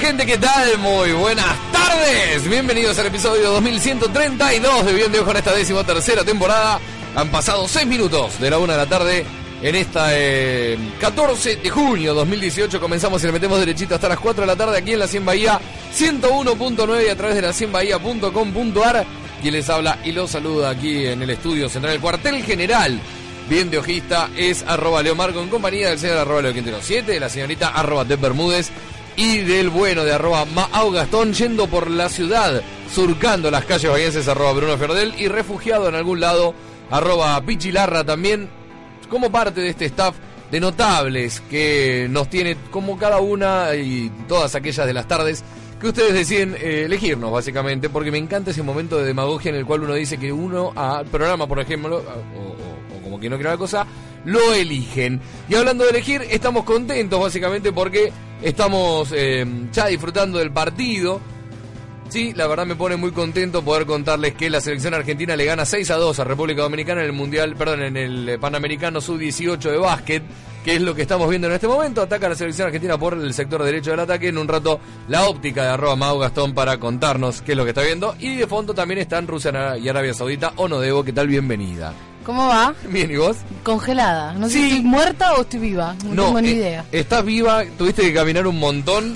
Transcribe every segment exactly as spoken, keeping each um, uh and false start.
gente, ¿qué tal? Muy buenas tardes. Bienvenidos al episodio dos mil ciento treinta y dos de Bien de Ojo en esta decimotercera temporada. Han pasado seis minutos de la una de la tarde en esta eh, catorce de junio dos mil dieciocho. Comenzamos y le metemos derechito hasta las cuatro de la tarde aquí en la cien Bahía ciento uno punto nueve y a través de la cien bahía punto com punto ar. Quien les habla y los saluda aquí en el estudio central, el cuartel general Bien de Ojista, es arroba Leo Marco en compañía del señor arroba Leo Quintero siete, de la señorita arroba Deb Bermúdez y del bueno de arroba Maau Gastón, yendo por la ciudad, surcando las calles bahienses, arroba Bruno Ferdel, y refugiado en algún lado, arroba Pichilarra, también como parte de este staff de notables que nos tiene como cada una y todas aquellas de las tardes que ustedes deciden eh, elegirnos, básicamente, porque me encanta ese momento de demagogia en el cual uno dice que uno al programa, por ejemplo, o, o, o como que no quiere la cosa, lo eligen. Y hablando de elegir, estamos contentos básicamente porque estamos eh, ya disfrutando del partido. Sí, la verdad me pone muy contento poder contarles que la selección argentina le gana seis a dos a República Dominicana en el Mundial, perdón, en el Panamericano sub dieciocho de básquet, que es lo que estamos viendo en este momento. Ataca a la selección argentina por el sector derecho del ataque. En un rato la óptica de arroba Mau Gastón para contarnos qué es lo que está viendo. Y de fondo también están Rusia y Arabia Saudita. Ono Debo, ¿qué tal? Bienvenida. ¿Cómo va? Bien, ¿y vos? Congelada. No sé Sí. si estoy muerta o estoy viva. No, No, tengo ni eh, idea. Estás viva, tuviste que caminar un montón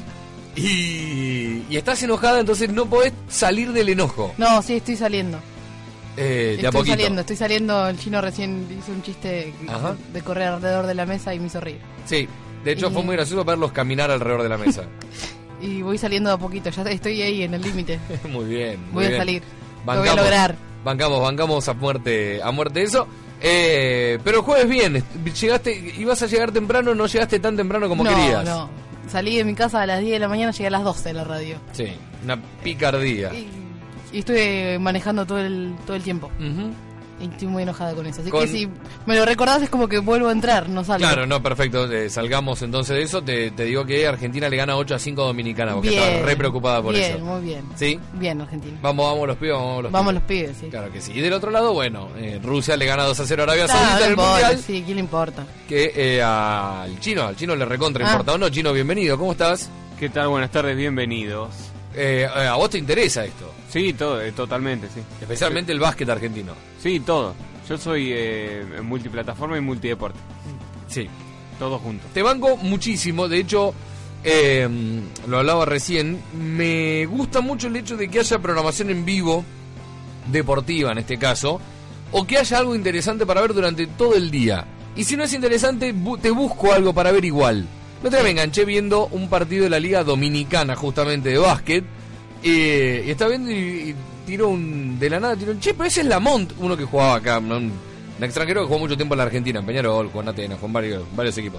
y, y estás enojada, entonces no podés salir del enojo. No, sí, estoy saliendo. Eh, de a estoy poquito. saliendo, estoy saliendo. El chino recién hizo un chiste Ajá. de correr alrededor de la mesa y me hizo reír. Sí, de hecho Y- fue muy gracioso verlos caminar alrededor de la mesa. Y voy saliendo de a poquito, ya estoy ahí en el límite. Muy bien. Muy Voy a bien. salir. Bancamos, Lo voy a lograr. Bancamos, bancamos a muerte, a muerte eso. Eh, pero el jueves bien, llegaste, ibas a llegar temprano, no llegaste tan temprano como no, querías. no. Salí de mi casa a las diez de la mañana, llegué a las doce de la radio. Sí, una picardía. Y, y estuve manejando todo el todo el tiempo. Ujú. Y estoy muy enojada con eso. Así Con- que si me lo recordás es como que vuelvo a entrar, no salgo. Claro, no, perfecto. Eh, salgamos entonces de eso. Te, te digo que Argentina le gana ocho a cinco a Dominicana, porque Bien, estaba re preocupada por bien, eso. muy bien. ¿Sí? Bien, Argentina. Vamos, vamos los pibes, vamos los Vamos pibes. los pibes, sí. Claro que sí. Y del otro lado, bueno, eh, Rusia le gana dos a cero a Arabia Claro, Saudita no en el importa, Mundial. sí, ¿qué le importa? Que eh, al chino, al chino le recontra Ah. importa. ¿O no? Chino, bienvenido. ¿Cómo estás? ¿Qué tal? Buenas tardes, bienvenidos. Eh, eh, ¿A vos te interesa esto? Sí, todo, eh, totalmente, sí. Especialmente el básquet argentino. Sí, todo. Yo soy eh, multiplataforma y multideporte. Sí. Todos juntos. Te banco muchísimo. De hecho, eh, lo hablaba recién. Me gusta mucho el hecho de que haya programación en vivo, deportiva en este caso, o que haya algo interesante para ver durante todo el día. Y si no es interesante, bu- te busco algo para ver igual. No te me enganché viendo un partido de la Liga Dominicana, justamente de básquet. Eh, y estaba viendo y, y tiró un. De la nada tiró un. Che, pero ese es Lamont, uno que jugaba acá, ¿no? un, un extranjero que jugó mucho tiempo en la Argentina, en Peñarol, con Atenas, con varios, varios equipos.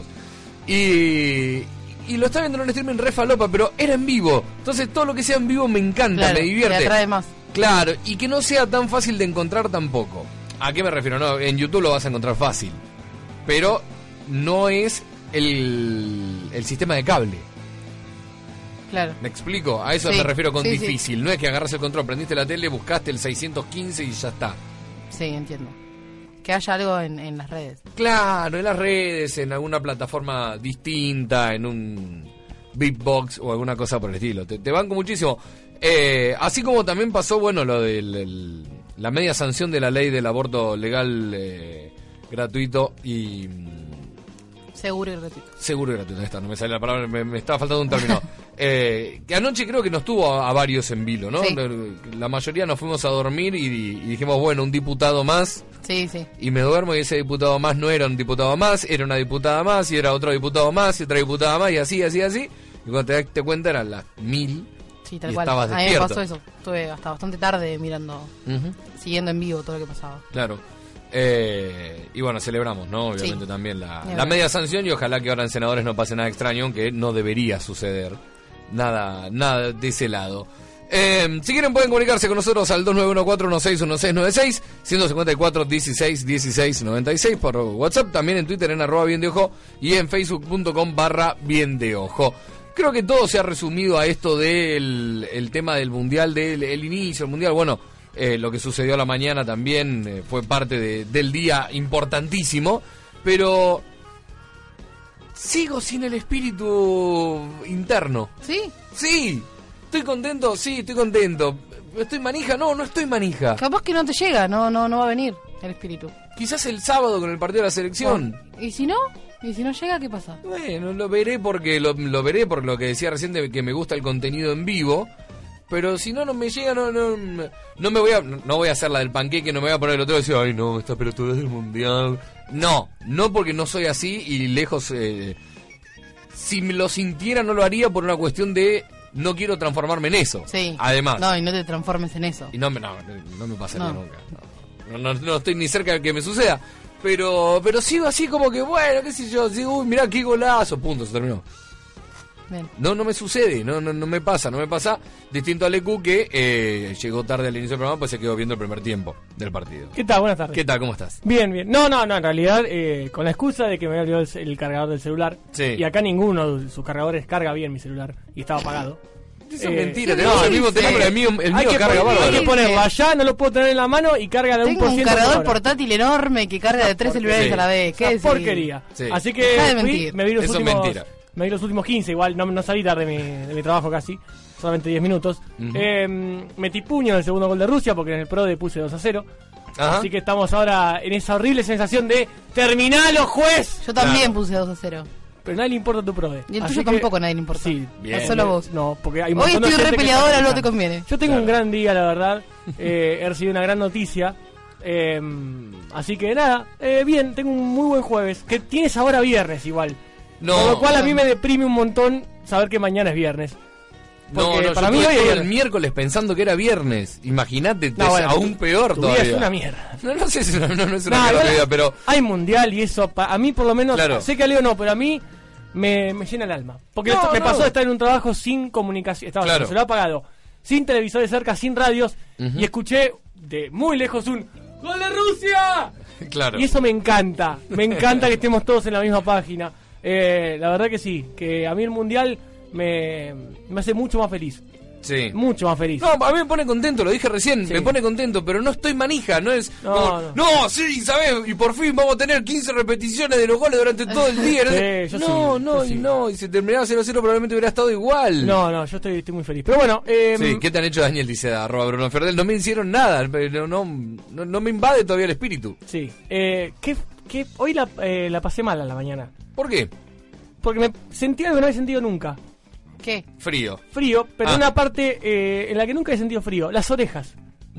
Y. Y lo estaba viendo en un streaming re falopa, pero era en vivo. Entonces todo lo que sea en vivo me encanta, Claro, me divierte. me atrae más. Claro, y que no sea tan fácil de encontrar tampoco. ¿A qué me refiero? No, en YouTube lo vas a encontrar fácil. Pero no es el, el sistema de cable. Claro. ¿Me explico? A eso Sí, me refiero con sí, sí. difícil. No es que agarras el control, prendiste la tele, buscaste el seiscientos quince y ya está. Sí, entiendo. Que haya algo en, en las redes. Claro, en las redes, en alguna plataforma distinta, en un beatbox o alguna cosa por el estilo. Te, te banco muchísimo. Eh, así como también pasó, bueno, lo de la media sanción de la ley del aborto legal, eh, gratuito y Seguro y gratuito. seguro y gratuito. Esta, no me sale la palabra, me, me estaba faltando un término. eh, que anoche creo que nos tuvo a, a varios en vilo, ¿no? Sí. La mayoría nos fuimos a dormir y, y dijimos, bueno, un diputado más. Sí, sí. Y me duermo y ese diputado más no era un diputado más, era una diputada más, y era otro diputado más, y otra diputada más, y así, así, así. Y cuando te das cuenta eran las mil. Sí, tal Y cual. estabas A mí me despierto. pasó eso. Estuve hasta bastante tarde mirando, Ujú, siguiendo en vivo todo lo que pasaba. claro. Eh, y bueno, celebramos, ¿no? Obviamente Sí. también la, Ni la hablar. media sanción, y ojalá que ahora en senadores no pase nada extraño, aunque no debería suceder nada, nada de ese lado. Eh, si quieren pueden comunicarse con nosotros al dos nueve uno cuatro uno seis uno seis nueve seis, ciento cincuenta y cuatro dieciséis dieciséis noventa y seis por WhatsApp, también en Twitter en arroba bien de ojo y en facebook punto com barra bien de ojo. Creo que todo se ha resumido a esto del el tema del mundial, del el inicio del mundial. Bueno, eh, lo que sucedió a la mañana también eh, fue parte de, del día importantísimo, pero sigo sin el espíritu interno eterno. ¿Sí? Sí, estoy contento, sí, estoy contento. ¿Estoy manija? No, no estoy manija. Capaz que no te llega, no no no va a venir el espíritu. Quizás el sábado con el partido de la selección. ¿Y si no? ¿Y si no llega, qué pasa? Bueno, lo veré porque lo, lo veré por lo que decía recién de que me gusta el contenido en vivo. Pero si no, no me llega, no no no me voy a no voy a hacer la del panqueque, no me voy a poner el otro y decir, ay no, esta pelotuda es del mundial. No, no porque no soy así y lejos. Eh, si me lo sintiera no lo haría por una cuestión de no quiero transformarme en eso. Sí. Además. No, y no te transformes en eso. Y no me no, no me pasaría No. nunca. No, no, no estoy ni cerca de que me suceda. Pero pero sigo así como que, bueno, qué sé yo, digo, uy, mirá qué golazo, punto, se terminó. Bien. No, no me sucede, no, no, no me pasa, no me pasa. Distinto a Lecu que eh, llegó tarde al inicio del programa, pues se quedó viendo el primer tiempo del partido. ¿Qué tal? Buenas tardes. ¿Qué tal? ¿Cómo estás? Bien, bien. No, no, no, en realidad, eh, con la excusa de que me había olvidado el, el cargador del celular. Sí. Y acá ninguno de sus cargadores carga bien mi celular. Y estaba apagado. Eso es Eh, mentira, sí, tenemos sí, el mismo sí. teléfono, el mío, el hay mío que carga poner- bárbaro. Hay que ponerlo allá, no lo puedo tener en la mano y carga de un Tengo por un ciento por cargador hora. portátil enorme que carga de tres celulares Sí. a la vez. ¿Qué Esa decís? porquería. Sí. Así que Deja de fui, mentir. me vi los Eso es últimos, mentira. me vi los últimos quince, igual no, no salí tarde de mi, de mi trabajo casi, solamente diez minutos. Ujú. Eh, metí puño en el segundo gol de Rusia porque en el Prode puse dos a cero. Ajá. Así que estamos ahora en esa horrible sensación de ¡terminalo, juez! Yo también Claro. puse dos a cero. Pero a nadie le importa tu Prode. Y el Así tuyo que- tampoco a nadie le importa. Sí, Bien. Es solo vos. No, porque hay un Hoy montón de estoy gente re que peleadora, está no te criticando. conviene. Yo tengo Claro. un gran día, la verdad. Eh, he recibido una gran noticia. Eh, así que nada, eh, bien, tengo un muy buen jueves. Que tiene sabor a viernes igual. No. Por lo cual a mí me deprime un montón saber que mañana es viernes. No, Porque no, para yo mí tuve hoy es todo el viernes. miércoles pensando que era viernes. Imagínate, No, es bueno, aún tu- peor tu vida todavía. es una mierda. No, no sé si no, no, no es una Nah, mierda igual mi vida, pero hay mundial y eso, pa- a mí por lo menos, Claro. sé que a Leo no, pero a mí me, me llena el alma. Porque No, esto- me no. pasó de estar en un trabajo sin comunicación, estaba Claro. se lo ha apagado, sin televisores cerca, sin radios, Ujú. y escuché de muy lejos un ¡Gol de Rusia! claro. Y eso me encanta, me encanta que estemos todos en la misma página. Eh, la verdad que sí, que a mí el mundial me, me hace mucho más feliz, Sí. mucho más feliz. No, a mí me pone contento, lo dije recién, Sí. me pone contento, pero no estoy manija, no es... No, como, no. no, sí, ¿sabes? Y por fin vamos a tener quince repeticiones de los goles durante todo el día. No, Sí, sé. yo no, sí, no, yo y sí. no, y si terminaba cero cero probablemente hubiera estado igual. No, no, yo estoy, estoy muy feliz. Pero bueno, eh, Sí, ¿qué te han hecho, Daniel? Dice arroba Bruno Ferdel. No me hicieron nada, no, no, no, no me invade todavía el espíritu. sí. Eh, ¿qué, qué, hoy la, eh, la pasé mal a la mañana. ¿Por qué? Porque me sentí algo que no había sentido nunca. ¿Qué? Frío. Frío, pero Ah. una parte eh, en la que nunca he sentido frío. Las orejas.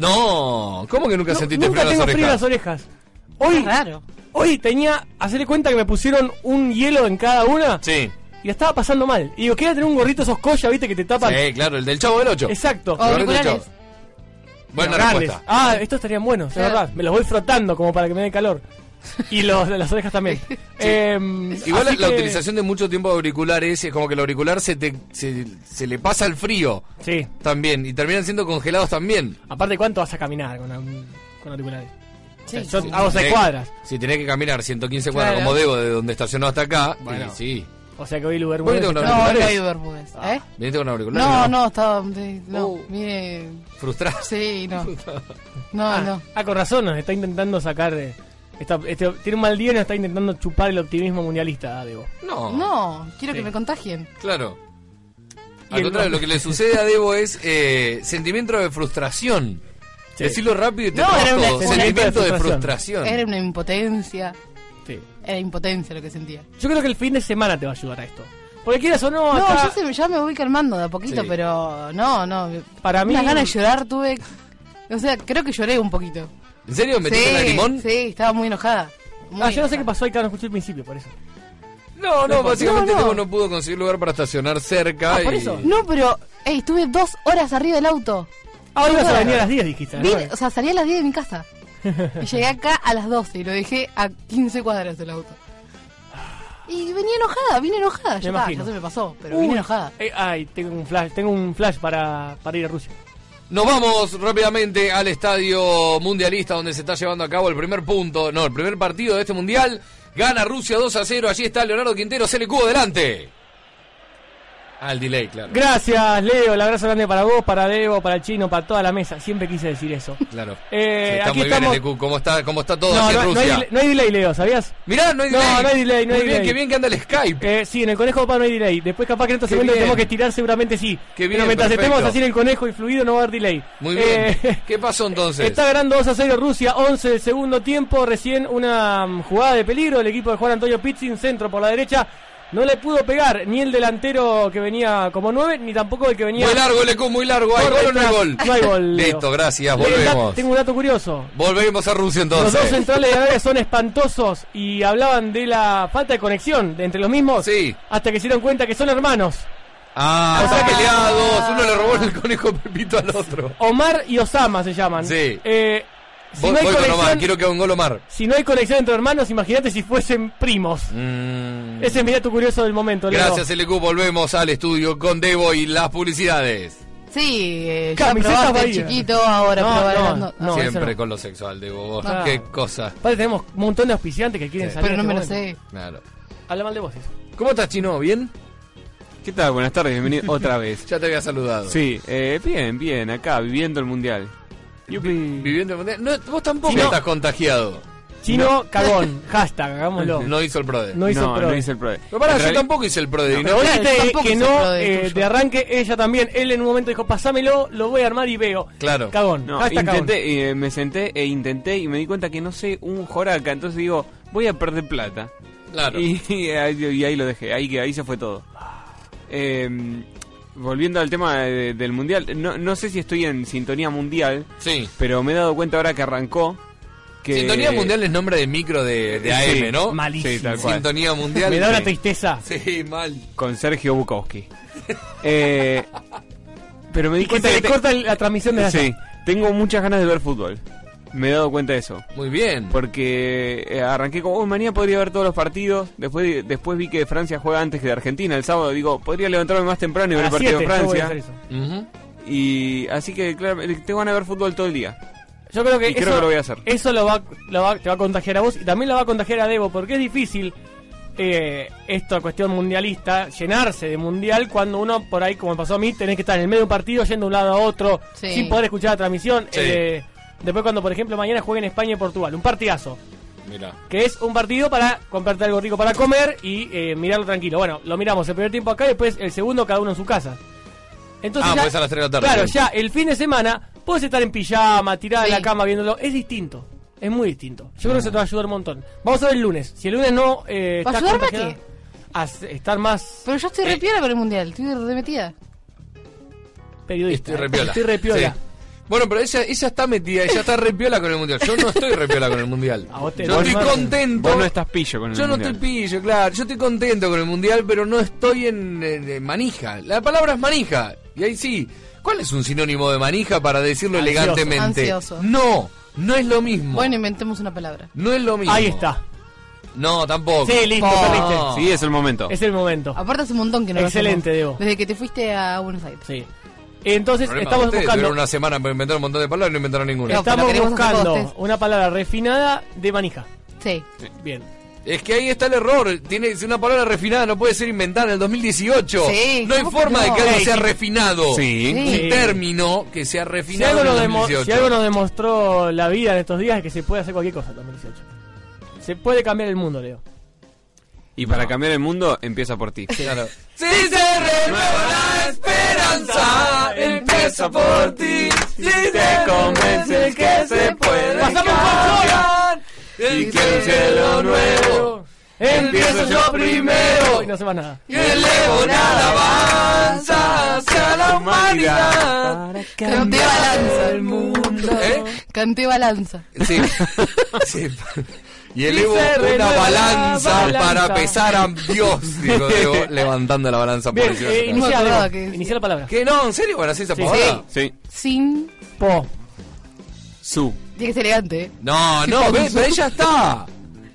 No, ¿cómo que nunca No, sentiste nunca frío en tengo las frío en las orejas? orejas. Hoy, Es raro. hoy tenía, hacerle cuenta que me pusieron un hielo en cada una Sí, y la estaba pasando mal. Y digo, quería tener un gorrito esos collas, viste, que te tapan. sí, claro, el del Chavo del Ocho. Exacto. Oh, auriculares. Buena Grandes. respuesta. Ah, estos estarían buenos, de Claro. verdad. Me los voy frotando como para que me dé calor. Y los de las orejas también. Em, Igual la, así la que- utilización de mucho tiempo de auriculares es como que el auricular se, te, se, se le pasa el frío Sí. también y terminan siendo congelados también. Aparte, ¿cuánto vas a caminar con, un- con auriculares? Sí, Yo sí. hago seis Tenés- cuadras. Si tenés que caminar ciento quince cuadras Claro. como debo de donde estacionó hasta acá, Bueno. y sí. O sea que hoy Uber Bueno, tengo una- No, hoy ¿Auriculares? no hay Uber Bermúdez. ¿Eh? ¿Viniste con auriculares? No, no, estaba... sí, No, Oh. mire... Frustrado. Sí, no. No, Ah, no. ah, con razón, nos está intentando sacar. eh, está- este, tiene un mal día y nos está intentando chupar el optimismo mundialista, ah, Debo. No, No, quiero Sí. que me contagien. claro. Y Al el- contrario, lo que le sucede a Debo es eh, sentimiento de frustración. Sí. Decirlo rápido y te No, tomas era una- todo. una- Sentimiento de frustración. frustración. Era una impotencia. Sí. Era impotencia lo que sentía. Yo creo que el fin de semana te va a ayudar a esto. Porque quieras o no, No, acá, yo se- ya me voy calmando de a poquito, Sí. pero no, no. para mí. Unas ganas de llorar tuve. O sea, creo que lloré un poquito. ¿En serio? ¿Metiste el lagrimón? sí, estaba muy enojada. Muy Ah, yo no sé enojada. qué pasó ahí, claro, no escuché el principio, por eso. No, no, básicamente No, no. Debo no pudo conseguir lugar para estacionar cerca. Ah, por y- eso. No, pero, ey, estuve dos horas arriba del auto. Ahora ibas a Bueno. venir a las diez, dijiste. ¿no? Vine- o sea, salí a las diez de mi casa. Y llegué acá a las doce y lo dejé a quince cuadras del auto. Y venía enojada, vine enojada. Ya, está, imagino. ya se me pasó, pero Uy, vine enojada. eh, ay, tengo un flash, tengo un flash para, para ir a Rusia. Nos vamos rápidamente al estadio mundialista donde se está llevando a cabo el primer punto, no, el primer partido de este mundial. Gana Rusia dos a cero, allí está Leonardo Quintero, C L Q adelante. Ah, el delay, claro. Gracias, Leo. El abrazo grande para vos, para Debo, para el Chino, para toda la mesa. Siempre quise decir eso. Claro. Eh, Sí, está aquí muy estamos. bien, L Q. ¿Cómo está, cómo está todo No, aquí en no, no, hay, Rusia? delay- no hay delay, Leo, ¿sabías? Mirá, no hay No, delay. no hay delay, no Muy hay bien, delay. qué bien que anda el Skype. Eh, sí, en el conejo papá no hay delay. Después capaz que en estos Qué segundos bien. tenemos que estirar, seguramente sí. Qué bien, Pero mientras perfecto. estemos así en el conejo y fluido no va a haber delay. Muy bien. Eh, ¿Qué pasó entonces? Está ganando dos a cero Rusia, once del segundo tiempo. Recién una mm, jugada de peligro. El equipo de Juan Antonio Pizzin, centro por la derecha. No le pudo pegar ni el delantero que venía como nueve, ni tampoco el que venía... Muy largo, L Q, muy largo. ¿Hay por gol o no hay detrás. gol? No hay gol, Leo. Listo, gracias. Eh, da- Volvemos. Tengo un dato curioso. Volvemos a Rusia Los entonces. dos centrales de Arabia son espantosos y hablaban de la falta de conexión de entre los mismos. Sí. Hasta que se dieron cuenta que son hermanos. Ah, O sea están que- peleados. Uno le robó el conejo Pepito al otro. Omar y Osama se llaman. Sí. Eh, si, Voy, no hay voy con Omar, conexión, quiero que haga un gol Omar. si no hay conexión entre hermanos, imagínate si fuesen primos. Mm. Ese es mi dato curioso del momento, Leo. Gracias, L Q. Volvemos al estudio con Debo y las publicidades. Sí, eh, ya Camisetas probaste el Bahía. chiquito, ahora No, probar el no, grande- no. Siempre eso no. con lo sexual, Debo. Vos. Claro. Qué cosa. Aparte tenemos un montón de auspiciantes que quieren Sí. salir. Pero no en me lo este momento. sé. Claro. Habla mal de vos eso. ¿Cómo estás, Chino? ¿Bien? ¿Qué tal? Buenas tardes, bienvenido otra vez. Ya te había saludado. Sí, eh, bien, bien, acá, viviendo el mundial. Yupi. Viviendo el mundial. No, vos tampoco Chino. estás contagiado. Chino cagón. Hashtag, hagámoslo. No hizo el PRODE. No hizo no, pro. no hice el pro. Pero pará, En yo reali- tampoco hice el PRODE. Pero ¿no? vos dijiste tampoco que se no, pro de eh, tuyo. de arranque, ella también. Él en un momento dijo, pasámelo, lo voy a armar y veo. Claro. Cagón. No, Hashtag cagón. intenté, eh, me senté e intenté y me di cuenta que no sé un joraca, entonces digo, voy a perder plata. Claro. Y, y ahí, y ahí lo dejé, ahí, que- ahí se fue todo. Eh, volviendo al tema de- del mundial, no, no sé si estoy en sintonía mundial, Sí. pero me he dado cuenta ahora que arrancó que... Sintonía Mundial es nombre de micro de, de A M, Sí, ¿no? Malísimo. Sí, tal cual. Sintonía Mundial. Me da una Sí. tristeza. Sí, mal. Con Sergio Bukowski. eh, pero me di Y que cuenta se que le te- corta el- la transmisión de allá. sí, tengo muchas ganas de ver fútbol. Me he dado cuenta de eso. Muy bien. Porque eh, arranqué como, oh, mañana podría ver todos los partidos. Después después vi que Francia juega antes que de Argentina el sábado. Digo, podría levantarme más temprano y A ver el las partido de siete, yo voy a Francia. hacer eso. Ujú. Y así que, claro, tengo ganas de ver fútbol todo el día. Yo creo que Y eso, creo que lo voy a hacer. eso lo va, lo va- te va a contagiar a vos y también la va a contagiar a Debo, porque es difícil eh, esta cuestión mundialista, llenarse de mundial cuando uno, por ahí, como me pasó a mí, tenés que estar en el medio de un partido yendo de un lado a otro, Sí. sin poder escuchar la transmisión. Sí. Eh, después cuando, por ejemplo, mañana jueguen España y Portugal, un partidazo, Mira. que es un partido para comprarte algo rico para comer y eh, mirarlo tranquilo. Bueno, lo miramos el primer tiempo acá y después el segundo cada uno en su casa. Entonces Ah, ya- pues a las tres de la tarde. Claro, ya el fin de semana puedes estar en pijama, tirada en Sí. la cama viéndolo. Es distinto. Es muy distinto. Yo creo que se te va a ayudar un montón. Vamos a ver el lunes. Si el lunes no eh, ¿Va a estás ayudarme a contagiada, qué? a s- estar más Pero yo estoy Eh. re piola con el mundial, estoy re metida. periodista. Estoy repiola. Estoy repiola. Sí. Bueno, pero ella, ella está metida, ella está repiola con el mundial. Yo no estoy repiola con el mundial. A vos te- Yo vos estoy no- contento. Vos no estás pillo con el Yo no mundial. estoy pillo, claro. Yo estoy contento con el mundial, pero no estoy en, en- en manija. La palabra es manija. Y ahí sí. ¿Cuál es un sinónimo de manija para decirlo Ansioso. elegantemente? Ansioso. No, no es lo mismo. Bueno, inventemos una palabra. No es lo mismo. Ahí está. No, tampoco. Sí, listo, Oh. perdiste. Sí, es el momento. Es el momento. Aparte hace un montón que no lo Excelente, hacemos. Debo. Desde que te fuiste a Buenos Aires. Sí. Entonces Problema de estamos ustedes, buscando tuvieron una semana para inventar un montón de palabras y no inventaron ninguna. No, estamos pero queremos hacer buscando todos test. una palabra refinada de manija. Sí. Bien. Es que ahí está el error. Tiene que ser una palabra refinada, no puede ser inventada en el dos mil dieciocho. Sí, no hay ¿cómo que forma de no? que algo Sí, sea sí. refinado. Sí. Un Sí. término que sea Si refinado algo, en nos el demo- dos mil dieciocho. si algo nos demostró la vida en estos días es que se puede hacer cualquier cosa en dos mil dieciocho. Se puede cambiar el mundo, Leo. Y para cambiar el mundo, empieza por ti. Claro. Si se renueva la esperanza, empieza por ti. Si te convences que se puede Pasamos cambiar, Y y quiero un cielo nuevo, Empiezo yo primero. Y no se va nada. y elevo una alabanza hacia la humanidad. Canté balanza. el mundo. ¿Eh? Canté balanza. Sí. Sí. Y elevo Y se una renueva la balanza, balanza. para pesar a Dios. Digo, digo, levantando la balanza por Bien, encima eh, de la No me inicia, acordaba Leo. que- Inicia la palabra. ¿Qué no? ¿En serio? Bueno, así esa Sí. pavada. Sí. Sin. Po. Su. Tiene que ser elegante, ¿eh? No, no, ve, ve, ya está.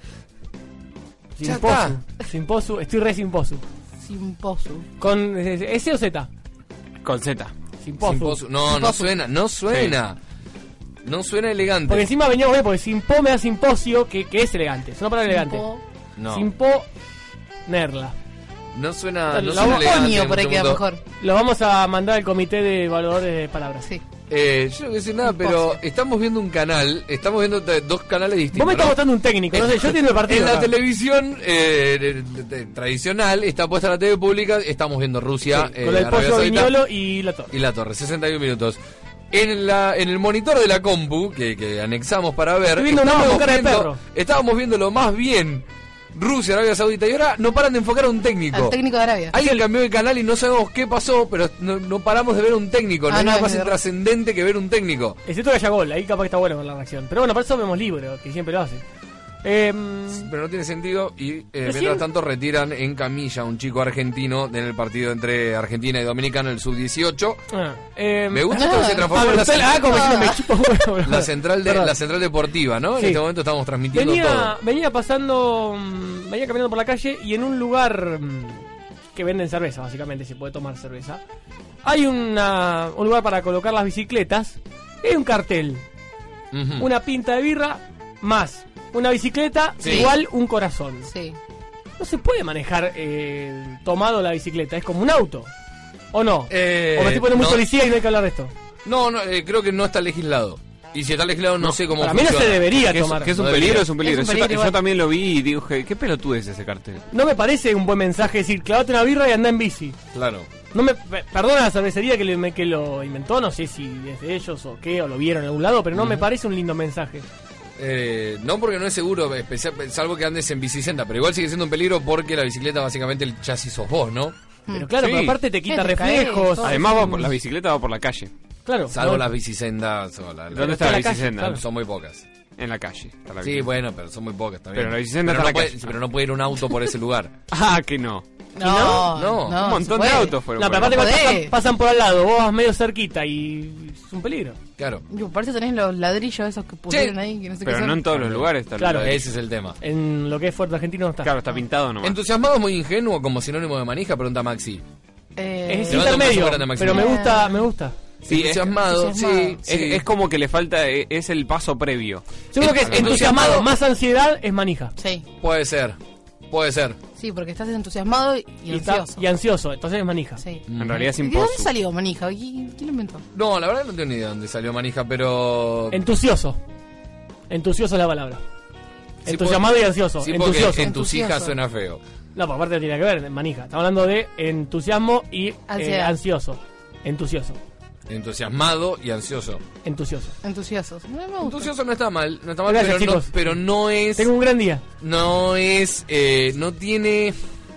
Ya Simposu. Simposu. Estoy re simposu. Sin pozo. ¿Con eh, S o Z? Con Z. Simposu. Simposu. No, no Simposu. suena, no suena. No suena elegante. Porque encima veníamos bien, porque simpo me da simposio, que, que es elegante. Es una palabra elegante. Po. No. Simpo. Nerla. No suena, no Lo suena vamos- elegante Coño, en por ahí mucho queda punto. mejor. Lo vamos a mandar al comité de evaluadores de palabras. Sí. Eh, yo no quiero decir nada, pero estamos viendo un canal, estamos viendo te- dos canales distintos. Vos me estás ¿no? votando un técnico, no sé, yo entiendo el partido. En la acá. televisión eh, de- de- de- tradicional, está puesta la T V pública, estamos viendo Rusia, Sí, eh, con el Arabia pollo Saudita viñolo y la torre. y la torre, sesenta y un minutos. En, la, en el monitor de la compu, que, que anexamos para ver, Estoy viendo un hombre con cara de viendo, perro. estábamos viéndolo más bien Rusia, Arabia Saudita, y ahora no paran de enfocar a un técnico. Al técnico de Arabia. Alguien cambió de canal y no sabemos qué pasó, pero no, no paramos de ver un técnico. No Ah, hay no, nada es más verdad. intrascendente que ver un técnico. Excepto que haya gol, ahí capaz que está bueno con la reacción. Pero bueno, para eso vemos libre, que siempre lo hace. Eh, Pero no tiene sentido y eh, Recién- mientras tanto retiran en camilla a un chico argentino en el partido entre Argentina y Dominicana, el sub dieciocho. ah, eh, Me gusta Ah, esto que se transformó en la, usted- ah, como diciendo, me chupa un huevo. la central de Perdón. la central deportiva, ¿no? En Sí. este momento estamos transmitiendo venía, todo. venía pasando, mm, venía caminando por la calle y en un lugar mm, que venden cerveza, básicamente, se puede tomar cerveza. Hay una, un lugar para colocar las bicicletas. Hay un cartel, Ujú. una pinta de birra más una bicicleta Sí. igual un corazón. Sí. No se puede manejar eh, tomado la bicicleta, es como un auto. ¿O no? Eh, o me estoy poniendo muy no. policía y no hay que hablar de esto. No, no, eh, creo que no está legislado. Y si está legislado no, sé cómo Para mí no funciona. se debería Que es, tomar. que es un No peligro, debería. es un peligro. Es un Yo ta- peligro yo, igual. también lo vi y dije, ¿qué pelotudo es ese cartel? No me parece un buen mensaje decir, clavate una birra y anda en bici. Claro. No me pe- perdona la cervecería que, le- que lo inventó, no sé si es de ellos o qué, o lo vieron en algún lado, pero no me parece un lindo mensaje. Eh, no porque no es seguro, especial, salvo que andes en bicicenda, pero igual sigue siendo un peligro porque la bicicleta básicamente el chasis sos vos, ¿no? Pero claro, Sí. pero aparte te quita Sí, te caes, reflejos. todo. Además, va por- la bicicleta va por la calle. Claro. Salvo no- las bicisendas. o la- la- ¿Dónde está en la la calle, bicicenda? claro. Son muy pocas. En la calle. Está la Sí, bicicleta. bueno, pero son muy pocas también. Pero la bicicenda pero está no en la puede, calle. pero no puede ir un auto por ese lugar. Ah, que no. No, No, no, un montón se de puede. autos fueron. No, pero por aparte ahí. cuando podés. pasan, pasan por al lado, vos vas medio cerquita y es un peligro. Claro. Yo, por eso tenés los ladrillos esos que pusieron ahí, que no sé qué Pero son. no en todos los lugares está Claro. el- Ese es el tema. En lo que es Fuerte Argentino no está. Claro, está pintado nomás. Entusiasmado es muy ingenuo como sinónimo de manija, pregunta Maxi. Eh, Es Levanta un paso intermedio, grande, Maxi. pero me gusta, me gusta. Sí, es- entusiasmado, entusiasmado. sí, Es, sí. es como que le falta, eh, es el paso previo. Yo creo que es Entusiasmado. entusiasmado más ansiedad es manija. Sí, Puede ser, puede ser. sí, porque estás entusiasmado y, Y, está- ansioso. y ansioso, entonces es manija. Sí. En realidad es ¿Y de dónde imposo. salió manija? ¿Quién, quién lo inventó? No, la verdad no tengo ni idea de dónde salió manija, pero... Entusioso. Entusioso es la palabra. Sí, Entusiasmado porque- y ansioso. Sí, porque Entusioso. entusija Entusioso. suena feo. No, pero aparte tiene que ver, manija. Estamos hablando de entusiasmo y eh, Ansiedad. ansioso. Entusioso. Entusiasmado y ansioso. Entusioso. Entusiosos. No me gusta. Entusioso no está mal, no está mal, Gracias, pero, no, chicos. pero no es... Tengo un gran día. No es... eh, no tiene...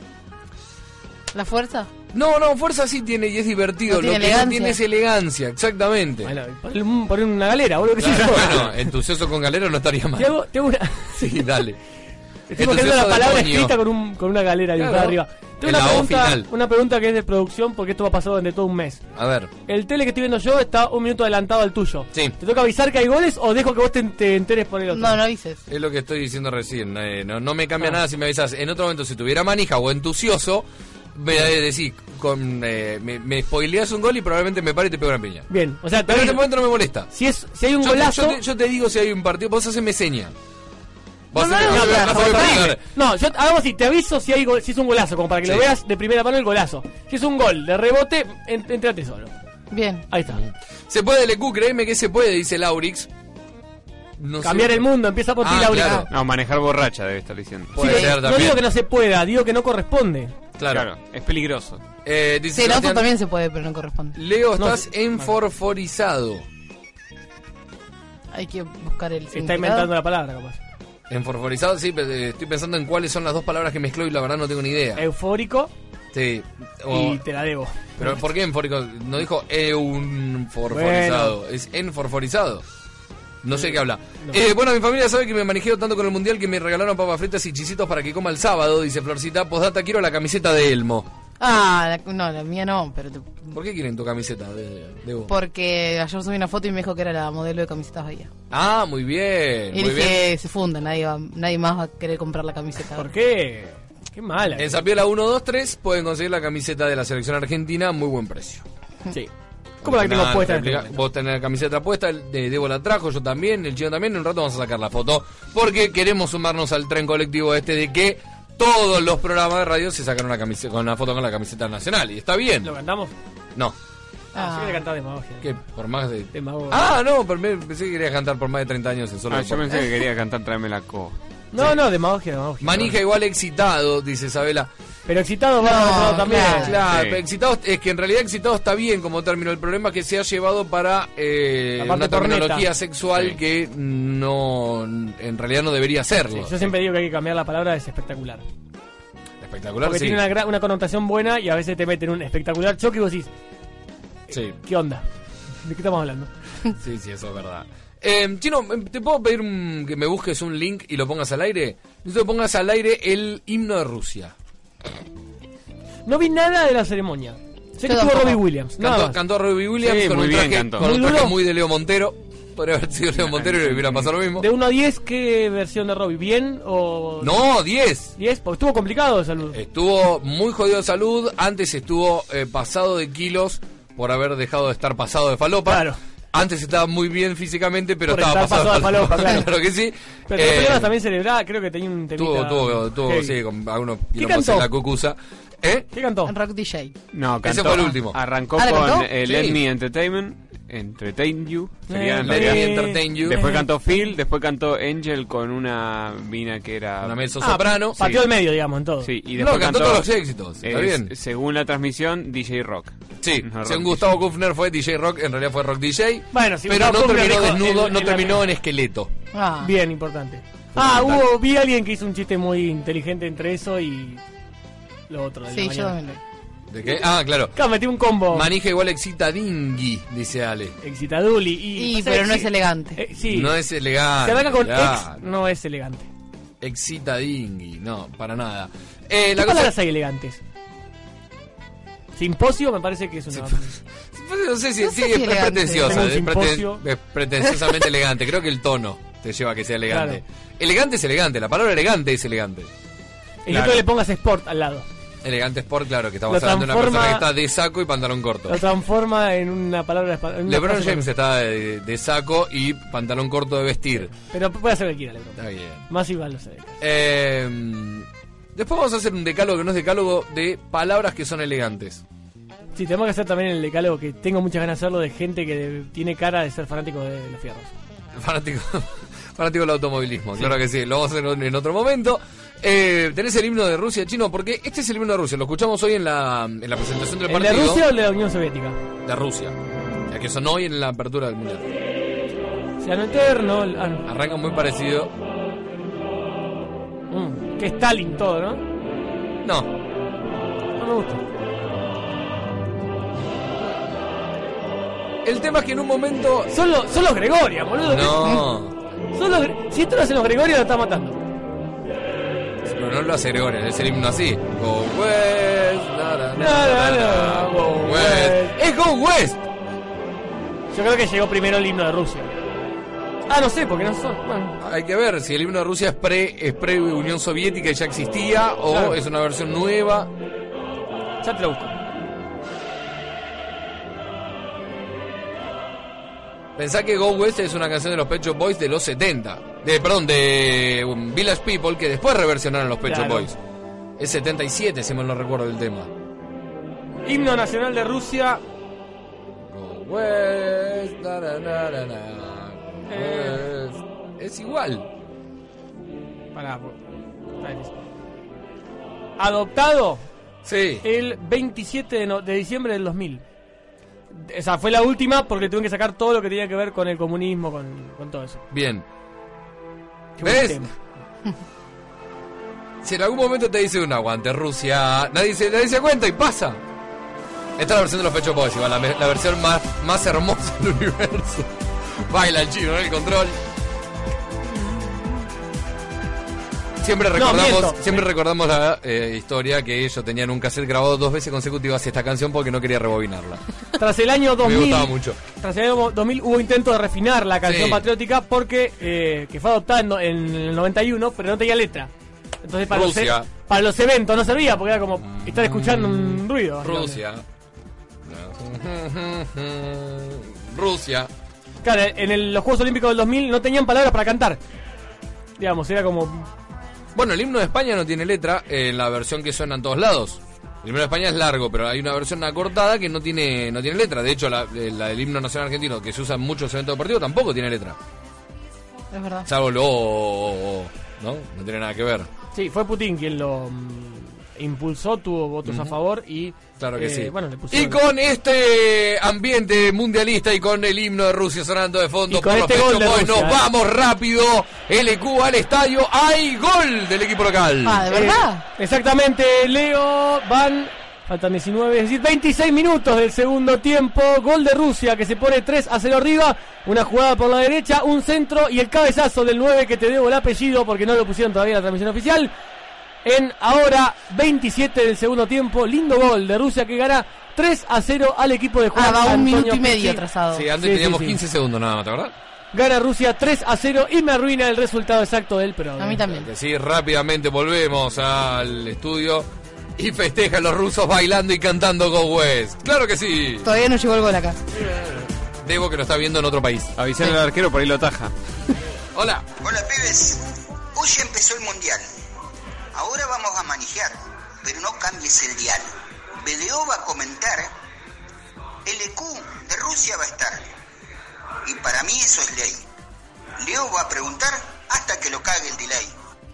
¿La fuerza? No, no, fuerza sí tiene y es divertido. No Lo tiene que no elegancia. tiene es elegancia, exactamente. Bueno, poner un- poner una galera, boludo. ¿qué sé Claro, yo? bueno, entusiasmo con galero no estaría mal. Te hago, te hago una... Sí, dale. Estoy buscando la Entusiasmo palabra demonio. escrita con, un, con una galera dibujada Claro. arriba. Tengo En una la O pregunta, final. una pregunta que es de producción porque esto va a pasar durante todo un mes. A ver, El tele que estoy viendo yo está un minuto adelantado al tuyo. Sí. ¿Te toca avisar que hay goles o dejo que vos te, te enteres por el otro? No, no dices. es lo que estoy diciendo recién. eh, no, no me cambia Ah. nada si me avisas. En otro momento, si tuviera manija o entusioso, me decís, con, eh, me, me spoileás un gol y probablemente me pare y te pego una piña. Bien, o sea, te Pero en este digo, momento no me molesta. si, es, si hay un Yo te, golazo... yo, te, yo te digo si hay un partido, vos haceme seña. Vos No, haceme- no, vos no, haceme- no, vos haceme no, explicar. No, yo hagamos así, te aviso si hay gol, si es un golazo, como para que Sí. lo veas de primera mano el golazo. Si es un gol de rebote, en, entrate solo. Bien. Ahí está. Se puede, L Q, créeme que se puede, dice Laurix. No sé. Cambiar el mundo, empieza por ti, Ah, Laura. claro. No, manejar borracha debe estar diciendo. Puede Sí, ser no también. digo que no se pueda, digo que no corresponde. Claro. Claro, es peligroso. Eh, dice Sí, el auto Sebastián, también se puede, pero no corresponde. Leo, No, estás sí. enforforizado. Hay que buscar el Está significado. inventando la palabra, capaz. Enforforizado, sí, pero eh, estoy pensando en cuáles son las dos palabras que mezcló y la verdad no tengo ni idea. Eufórico Sí. O- y te la debo. pero ¿por qué enfórico? No dijo eunforforizado, es enforforizado. No sé qué habla. No. Eh, bueno, mi familia sabe que me manejeo tanto con el mundial que me regalaron papas fritas y chisitos para que coma el sábado, dice Florcita. Postdata, quiero la camiseta de Elmo. Ah, la- no, la mía no, pero te- ¿Por qué quieren tu camiseta de, de vos? porque ayer subí una foto y me dijo que era la modelo de camisetas Bahía. Ah, muy bien, Y muy bien. dije, se funda, nadie, va- nadie más va a querer comprar la camiseta. ¿Por qué? Qué mala. En Zapiola uno dos tres pueden conseguir la camiseta de la selección argentina a muy buen precio. Sí. ¿Cómo la que tengo Nada, puesta en este replica- momento? Vos tenés la camiseta puesta, el de Debo la trajo, yo también, el chino también. En un rato vamos a sacar la foto porque queremos sumarnos al tren colectivo este de que todos los programas de radio se sacan una camiseta con una foto con la camiseta nacional y está bien. ¿Lo cantamos? No. Ah, Ah. sí que cantar Demagogia. Que por más de Demagogia. Ah, no, pero me- pensé que quería cantar por más de treinta años en solo Ah, de yo pop. pensé que quería cantar Tráeme la co. No, Sí. no, Demagogia, Demagogia. Manija igual excitado, dice Isabela. Pero excitado va No, excitado también. claro. Claro, Sí. pero excitado, es que en realidad excitado está bien como término. El problema es que se ha llevado para eh, La parte una terminología corneta. sexual Sí. que no, en realidad no debería serlo. Sí, yo siempre digo que hay que cambiar la palabra, es espectacular. Espectacular, Porque sí. tiene una, gra- una connotación buena y a veces te meten un espectacular choque y vos decís, Sí, ¿qué onda? ¿De qué estamos hablando? sí, sí, eso es verdad. Eh, Chino, ¿te puedo pedir un- que me busques un link y lo pongas al aire? Necesito que pongas al aire el himno de Rusia. No vi nada de la ceremonia. Sé que Yo estuvo tampoco. Robbie Williams. Nada Cantó, más. cantó Robbie Williams Sí, con, muy un bien traje, cantó. con un Muy traje duro. muy de Leo Montero. Podría haber sido Leo Montero y le hubiera pasado lo mismo. De uno a diez, ¿qué versión de Robbie? ¿Bien o...? No, diez. diez, porque estuvo complicado de salud. Estuvo muy jodido de salud. Antes estuvo eh, pasado de kilos por haber dejado de estar pasado de falopa. Claro. Antes estaba muy bien físicamente, pero Por estaba estar pasado, pasado de falopa, claro. que sí. Pero tenía Eh, problemas también cerebral, creo que tenía un temita... Tuvo, tuvo, tuvo, heavy. sí, con algunos ¿Qué quilombos cantó? en la cucusa. ¿Eh? ¿Qué cantó? Rock D J. No, Ese cantó, fue el último. Arrancó ¿Ah, ¿le con cantó? eh, Sí. Let Me Entertainment, Entertain You. Sería Eh, en Let realidad. me Eh, entertain you. Después cantó Phil, después cantó Angel con una mina que era... Una mezzo Ah, soprano. pateó Sí. el medio, digamos, en todo. Sí, y No, después cantó cantó... todos los éxitos. Está eh, bien. Según la transmisión, D J Rock. Sí, No, rock según D J. Gustavo Kufner fue D J Rock, en realidad fue Rock D J. Bueno, sí, pero no Gustavo Kufner terminó dejó desnudo, el- no el- terminó en esqueleto. Ah. Bien, importante. Ah, Fundamental. hubo, vi a alguien que hizo un chiste muy inteligente entre eso y lo otro. de la Sí, yo mañana. también lo vi. ¿De qué? Ah, claro. Claro, metí un combo. Manija igual excita dingui, dice Ale. Excitaduli. Y, Y, pero no es elegante. Eh, sí. No es elegante. Se arranca con claro. ex, no es elegante. Excita dingui, no, para nada. Eh, ¿Qué la cosa... palabras hay elegantes? Simposio me parece que es una... No sé si No sé sí, si es elegante. pretenciosa, Tengo un es, preten- simposio. es pretenciosamente elegante. Creo que el tono te lleva a que sea elegante. Claro. Elegante es elegante, la palabra elegante es elegante. El Claro. otro le pongas sport al lado. Elegante sport, claro, que estamos Lo hablando de una transforma- persona que está de saco y pantalón corto. Lo transforma en una palabra... espa- en una LeBron frase James está de, de saco y pantalón corto de vestir. Pero puede hacer lo que quiera, LeBron. Está bien. Más igual lo sé. Eh, después vamos a hacer un decálogo que no es decálogo de palabras que son elegantes. Sí, tenemos que hacer también el decálogo, que tengo muchas ganas de hacerlo, de gente que de- tiene cara de ser fanático de los fierros. Fanático, fanático del automovilismo, claro que sí, lo vamos a hacer en otro momento. Eh, tenés el himno de Rusia, Chino, porque este es el himno de Rusia, lo escuchamos hoy en la, en la presentación del ¿El de partido. Rusia o el de la Unión Soviética? De Rusia, ya que sonó hoy en la apertura del mundial. Ciano Eterno... el- ah, no. Arranca muy parecido. Mm, que Stalin todo, ¿no? No, No me gusta. el tema es que en un momento. Son, los- son los Gregoria, boludo. No, Son los Gre- si esto lo hacen los Gregoria, lo está matando. pero no lo hace Gregorio, es el himno así. Go West, na, na, na, Na, na, na, na, Go Go West. West. Es Go West. Yo creo que llegó primero el himno de Rusia. Ah, no sé, porque no son. Bueno, Hay que ver si el himno de Rusia es pre, es pre Unión Soviética y ya existía o Claro. es una versión nueva. ya te lo busco. Pensá que Go West es una canción de los Pet Shop Boys de los setenta. De, perdón, de um, Village People, que después reversionaron los Pet Shop Claro. Boys. Es setenta y siete, si mal no recuerdo el tema. Himno nacional de Rusia. Go West, na, na, na, na, na, Eh. West. Es igual. Pará, po- está difícil. Adoptado Sí. el veintisiete de, no- de diciembre del dos mil. O sea, fue la última porque tuvieron que sacar todo lo que tenía que ver con el comunismo, con, con todo eso. Bien. Qué buen ¿Ves? tema. Si en algún momento te dice un aguante Rusia, nadie se, nadie se cuenta y pasa. Esta es la versión de los Pet Shop Boys, igual, la, me- la versión más, más hermosa del universo. Baila el chino en el control. Siempre recordamos, miento. siempre recordamos la eh, historia que ellos tenían un cassette grabado dos veces consecutivas esta canción porque no quería rebobinarla. Tras el año dos Me mil, gustaba mucho. tras el año dos mil hubo intento de refinar la canción Sí. patriótica porque eh, que fue adoptada en, no- en el noventa y uno, pero no tenía letra. Entonces para los, Rusia. e- para los eventos no servía porque era como estar escuchando un ruido. básicamente. Rusia. Rusia. Claro, en el- los Juegos Olímpicos del dos mil no tenían palabras para cantar. Digamos, era como Bueno, el himno de España no tiene letra en la versión que suena en todos lados. El himno de España es largo, pero hay una versión acortada que no tiene no tiene letra. De hecho, la, la del himno nacional argentino, que se usa en muchos eventos deportivos, tampoco tiene letra. Es verdad. Salvo lo... ¿no? No tiene nada que ver. Sí, fue Putin quien lo mm, impulsó, tuvo votos uh-huh. a favor y... Claro que eh, sí. Bueno, le pusieron... Y con este ambiente mundialista y con el himno de Rusia sonando de fondo, y con por este los gol de Boys, Rusia, nos eh. vamos rápido. L Q al estadio. ¡Hay gol del equipo local! Ah, ¿de verdad? Eh, exactamente, Leo, van... Faltan diecinueve, es decir, veintiséis minutos del segundo tiempo. Gol de Rusia que se pone tres a cero arriba. Una jugada por la derecha, un centro y el cabezazo del nueve, que te debo el apellido porque no lo pusieron todavía en la transmisión oficial. En ahora veintisiete del segundo tiempo. Lindo gol de Rusia que gana tres a cero al equipo de Juan Ah, va un Antonio minuto y medio Pichi. atrasado. Sí, antes Sí, teníamos sí, sí. quince segundos nada más, ¿te acordás? Gana Rusia tres a cero y me arruina el resultado exacto del programa. A mí también. Que sí, rápidamente volvemos al estudio y festejan los rusos bailando y cantando Go West. ¡Claro que sí! Todavía no llegó el gol acá. Debo que lo está viendo en otro país. Avisar al arquero, por ahí lo ataja. Hola. Hola pibes, hoy ya empezó el mundial. Ahora vamos a manejar, pero no cambies el dial. B D O va a comentar, L Q de Rusia va a estar. Y para mí eso es ley. Leo va a preguntar hasta que lo cague el delay.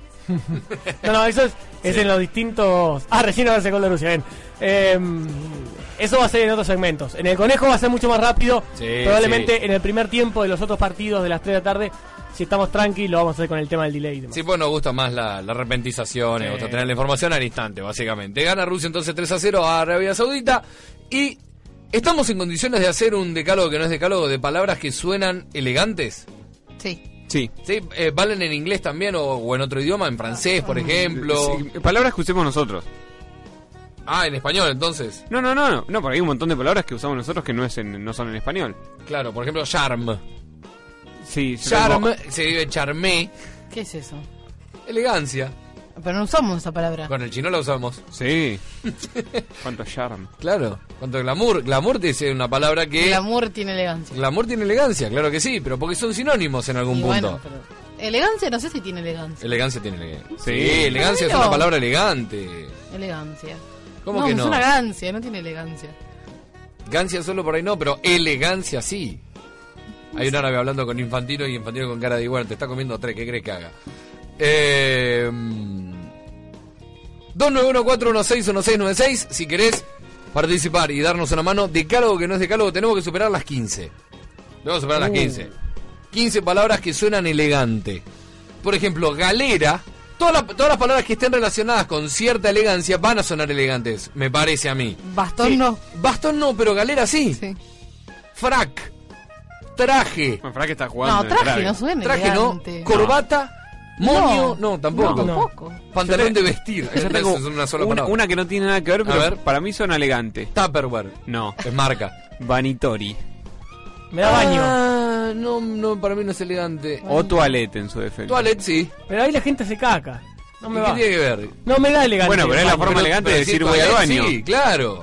No, no, eso es, es Sí. en los distintos... Ah, recién ahora el gol de Rusia, bien. Eh, eso va a ser en otros segmentos. En el conejo va a ser mucho más rápido. Sí, Probablemente sí. en el primer tiempo de los otros partidos de las tres de la tarde, si estamos tranquilos, lo vamos a hacer con el tema del delay y demás. Sí, pues nos gusta más la, la repentización, Sí. nos gusta tener la información al instante, básicamente. Gana Rusia entonces tres a cero a Arabia Saudita y estamos en condiciones de hacer un decálogo que no es decálogo de palabras que suenan elegantes. Sí. Sí. Sí, eh, valen en inglés también o, o en otro idioma, en francés, por ejemplo. Sí, palabras que usemos nosotros. Ah, en español, entonces. No, no, no, no, no, porque hay un montón de palabras que usamos nosotros que no es en, no son en español. Claro, por ejemplo, charm. Sí, sí, Charm, tengo- se vive charmé. ¿Qué es eso? Elegancia. Pero no usamos esa palabra. Con el chino la usamos. Sí. Cuánto charm. Claro. Cuanto glamour. Glamour es una palabra que... El amor tiene elegancia. Glamour tiene elegancia, claro que sí, pero porque son sinónimos en algún Y punto. bueno, pero elegancia no sé si tiene elegancia. Elegancia tiene elegancia. Sí, Sí. elegancia es Bueno. una palabra elegante. Elegancia. ¿Cómo no, que es no? una gancia, no tiene elegancia. Gancia solo por ahí no, pero elegancia sí. Hay un árabe hablando con Infantino y Infantino con cara de igual, te está comiendo tres, ¿qué crees que haga? Eh, dos nueve uno cuatro uno seis uno seis nueve seis, si querés participar y darnos una mano. Decálogo que no es decálogo, tenemos que superar las quince. Debemos superar las Uh. quince. quince palabras que suenan elegante. Por ejemplo, galera. Todas las, todas las palabras que estén relacionadas con cierta elegancia van a sonar elegantes, me parece a mí. Bastón Sí. no. Bastón no, pero galera sí. Sí. Frac. Traje. Bueno, para que está jugando. No, en el traje radio. no suena Traje no. elegante. Corbata. Moño. No, tampoco. No, tampoco. Pantalón de vestir. Yo tengo Es una sola una, palabra. una que no tiene nada que ver, A pero ver. para mí suena elegante. Tupperware. No, Es marca. Vanitori. Me da baño. Ah, no, no, para mí no es elegante. O toilette en su defecto. Toilet sí. Pero ahí la gente se caca. No me ¿Y qué va. tiene que ver? No me da elegancia. Bueno, pero es la Baño. forma elegante de pero decir voy al toilet baño. Sí, claro.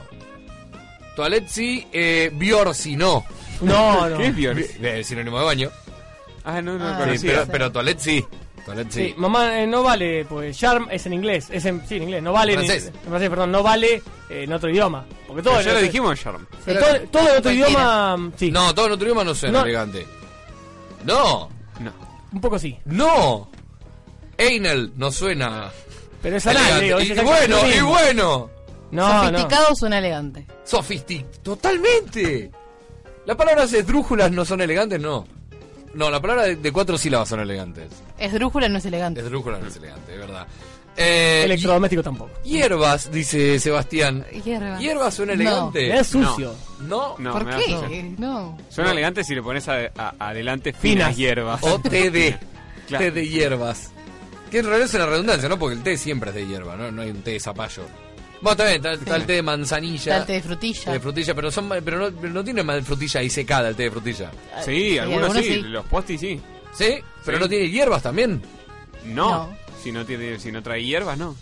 Toilet sí, eh, Biorsi no. No, no. ¿Qué es Bior? Es sinónimo de baño. Ah, no, no, Ah, Sí, conocía. pero, pero toilet sí. Toilet sí. Sí, mamá, eh, no vale, pues charm es en inglés, es en, sí, en inglés, no vale en, Francés. en francés, perdón, no vale eh, en otro idioma. Porque todo, Pero ya en lo otro- dijimos, Charm. eh, todo, todo en otro Cualquiera. idioma, mm, sí, No, todo en otro idioma no suena No. elegante. No, No. un poco sí. no. Anal no suena Pero es anal, elegante. digo, es Y exactamente bueno, lo y mismo. bueno. No, no. Sofisticado suena elegante. Sofistic. Totalmente. Las palabras esdrújulas no son elegantes, no. No, la palabra de, de cuatro sílabas son elegantes. Esdrújula no es elegante. Esdrújula no es elegante, es verdad. Eh, Electrodoméstico tampoco. Hierbas, dice Sebastián. Hierba. Hierbas suena No. elegante. Es sucio. No. No, ¿Por me da qué? sucio. No. Suena No. elegante si le pones a- a- adelante Finas. finas hierbas. O té de. Claro. Té de hierbas. Que en realidad es una redundancia, ¿no? Porque el té siempre es de hierba, ¿no? No hay un té de zapallo. Bueno, está bien, está, está el té de manzanilla. Está el té de frutilla. de frutilla, pero, son, pero, no, pero no tiene más de frutilla ahí secada el té de frutilla. Sí, algunos sí, algunos sí. los postis sí. ¿Sí? Pero Sí. no tiene hierbas también. No, No. Si, no tiene, si no trae hierbas, no.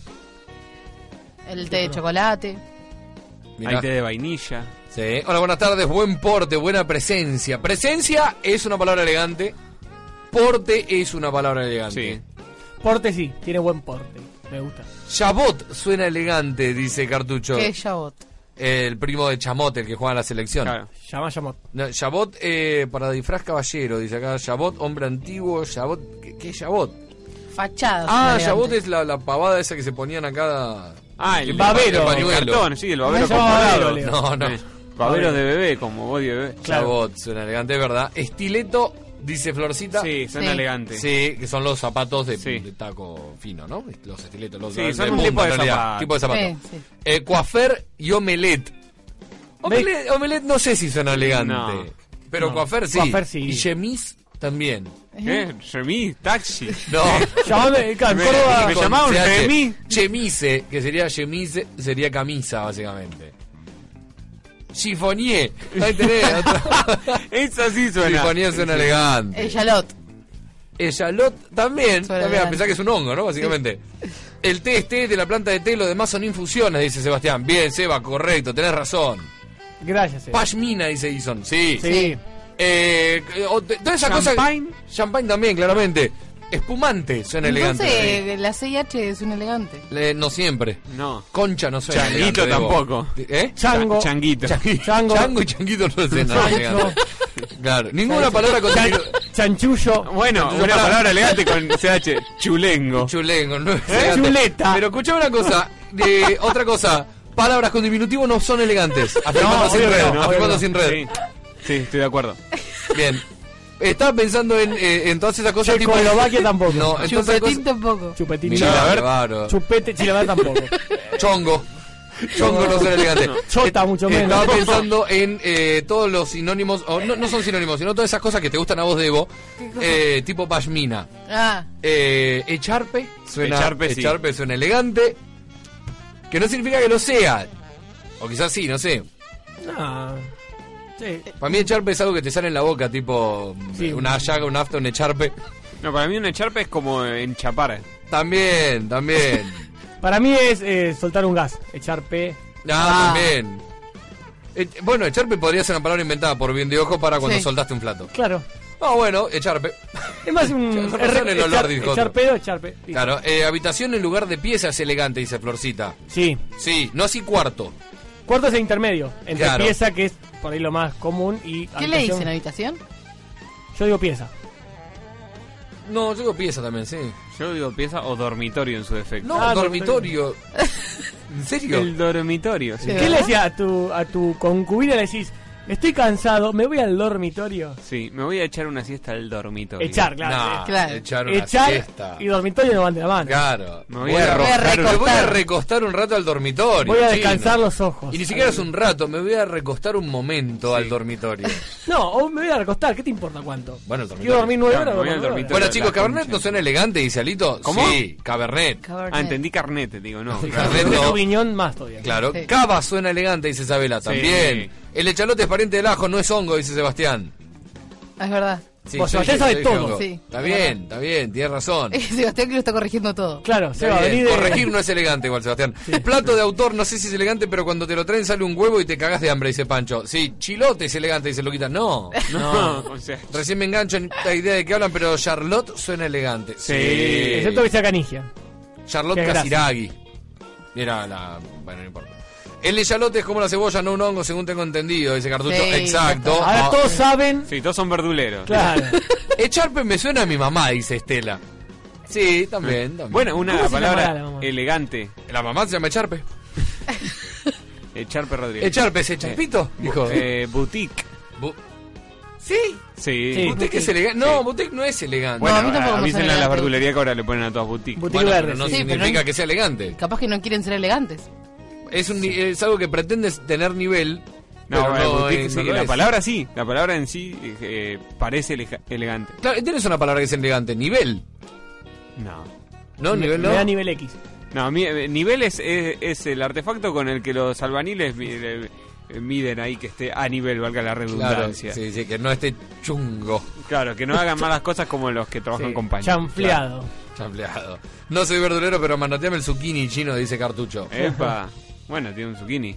El té de chocolate. Mirá. Hay té de vainilla. Sí. Hola, buenas tardes. Buen porte, buena presencia. Presencia es una palabra elegante. Porte es una palabra elegante. Sí. Porte sí, tiene buen porte. Me gusta. Chabot suena elegante, dice Cartucho. ¿Qué es Chabot? El primo de Chamote, el que juega en la selección. Claro. Llama, llama. No, Chabot eh, para disfraz caballero, dice acá. Chabot, hombre antiguo. Chabot, ¿qué, qué es Chabot? Fachada. Ah, elegante. Chabot es la, la pavada esa que se ponían acá. Ah, el, El babero. el El pañuelo. cartón, sí, el babero Me llama comparado. babero, Leo. No, no. Eh, Babero de bebé, como body de bebé. Claro. Chabot suena elegante, ¿verdad? Estileto, dice Florcita. Sí, suena Sí. elegante. Sí, que son los zapatos de, Sí. de taco fino, ¿no? Los estiletos, los Sí, de, son de un punta, tipo de en realidad. zapato. Tipo de zapato. Sí, sí. Eh, coafer y omelette. Omelette, omelette no sé si suena elegante. No. Pero No. coafer sí. Coafer sí. Y chemise también. ¿Qué? Remis, taxi. No. Llamame, claro, en Me- Córdoba. me Con llamaban C H. chemise. Chemise, que sería chemise, sería camisa, básicamente. Chiffonier. Ahí tenés. otra. Esa sí suena. Chiffonier suena elegante. El Chalot. El Charlotte también, Suena también a elegante. pesar que es un hongo, ¿no? Básicamente. El té es té de la planta de té, lo demás son infusiones, dice Sebastián. Bien, Seba, correcto, tenés razón. Gracias, eh. Pashmina, dice Ison. Sí. Sí. Eh, o- de- todas esas cosas. Champagne. Champagne también, claramente. Espumante, suena Entonces, elegante. la C I H es un elegante. Le- no siempre. No. Concha no suena Changuito elegante, Debo. tampoco. ¿Eh? Chango. Cha- Changuito. Chango. Chango y changuito no suena Chancho. elegante. Claro, ninguna palabra con Chan- Chanchullo. Bueno, Entonces, una pará. palabra elegante con C H. Chulengo. chulengo, no es ¿Eh? elegante. Chuleta. Pero escuchame una cosa, de, otra cosa, palabras con diminutivo no son elegantes. Afirmando No, sin obvio que red, no, afirmando obvio que sin no. red. Sí. Sí, estoy de acuerdo. Bien. Estaba pensando en, eh, en todas esas cosas tipo... Checoslovaquia tampoco. No, entonces Chupetín tampoco. Chupetín. Mirá, Chilaver. bárbaro. Chupete, Chilaver tampoco. Chongo. Chongo no suena elegante. Chota, mucho menos. Estaba pensando en eh, todos los sinónimos, o no, no son sinónimos, sino todas esas cosas que te gustan a vos, Debo, eh, tipo pashmina. Ah, Eh, echarpe suena, Echarpe, sí. echarpe suena elegante, que no significa que lo sea, o quizás sí, no sé. No. Sí. Para mí echarpe es algo que te sale en la boca, tipo Sí. una llaga, un afta, un echarpe. No, para mí un echarpe es como enchapar. También, también. Para mí es eh, soltar un gas. Echar P. Ah, Ah. también. Eh, bueno, echarpe podría ser una palabra inventada por bien de ojo para cuando Sí. soltaste un plato. Claro. Ah, bueno, echarpe. Es más un. Ya, es re- son el olor, echar, dijo echar otro. pedo, echar pe. Listo. Claro, eh, habitación en lugar de pieza es elegante, dice Florcita. Sí. Sí, no así cuarto. Cuarto es el intermedio. Entre Claro. pieza, que es por ahí lo más común, y. ¿qué le habitación. dicen? ¿Habitación? Yo digo pieza. No, yo digo pieza también, sí. Yo digo pieza o dormitorio en su defecto. No, Ah, dormitorio. ¿En serio? El dormitorio, sí. Sí. ¿Qué ¿verdad? le decía a tu, a tu concubina? Le decís, estoy cansado, me voy al dormitorio. Sí, me voy a echar una siesta al dormitorio. Echar, claro. No, Claro. echar una Echar siesta. y dormitorio no van de la mano. Claro. Me voy Voy a a, arrojar. me voy a recostar. recostar un rato al dormitorio. Voy a chino. descansar los ojos. Y ni siquiera es un rato, me voy a recostar un momento al dormitorio. No, o me voy a recostar, ¿qué te importa cuánto? Bueno, el dormitorio. Quiero dormir nueve Claro, horas. me voy al duermo nueve dormitorio. Bueno, La chicos, Cabernet concha. no suena elegante, dice Alito. ¿Cómo? Sí, Cabernet. Cabernet. Ah, entendí carnet, digo, no. horas. Cabernet Cabernet no. Sauvignon más todavía. Claro, Sí. cava suena elegante, dice Isabela. Sí. También. El echalote es pariente del ajo, no es hongo, dice Sebastián. Es verdad. Sí, Vos, yo Sebastián dije- sabe yo dije todo. hongo. Sí, Está es bien, verdad. está bien, tienes razón. Es Sebastián que lo está corrigiendo todo. Claro, se va a Está bien, venir de... corregir no es elegante igual, Sebastián. Plato de autor, no sé si es elegante, pero cuando te lo traen sale un huevo y te cagás de hambre, dice Pancho. Sí, chilote es elegante, dice Luquita. No, No, o sea, recién me engancho en la idea de que hablan, pero Charlotte suena elegante. Sí. Excepto que sea canigia. Charlotte Qué gracia. Casiraghi. Era la... Bueno, no importa. El echalote es como la cebolla, no un hongo, según tengo entendido, dice Cartucho. Sí, Exacto. Ahora Ah, todos saben... sí, todos son verduleros. Claro. Echarpe me suena a mi mamá, dice Estela. Sí, también, también. Bueno, una ¿Cómo se llamará palabra la mamá? elegante. La mamá se llama Echarpe. Echarpe Rodríguez. ¿Echarpe es Echarpito? Dijo. Eh, boutique. Bu- ¿Sí? Sí. Sí. ¿Boutique es elegante? No, boutique no es elegante. Bueno, No, a mí tampoco me avísenle suena a la elegante. verdulería que ahora le ponen a todas boutique. Boutique Bueno, verde, pero no sí. Sí, pero significa no- que sea elegante. Capaz que no quieren ser elegantes. Es, un, ni- es algo que pretendes tener nivel. No, pero eh, no, boutique, es- sí, no lo la es. palabra sí, la palabra en sí eh, parece elega- elegante. Claro, tienes una palabra que es elegante. Nivel. No. ¿No? Nivel no. Me da nivel X. No, mi- eh, nivel es, es, es el artefacto con el que los albaniles mi- eh, eh, miden ahí que esté a nivel, valga la Claro, redundancia. sí, sí, que no esté chungo. Claro, que no hagan malas cosas como los que trabajan Sí, con paño. chanfleado. Champleado. No soy verdulero, pero manoteame el zucchini chino, dice Cartucho. Epa. Bueno, tiene un zucchini.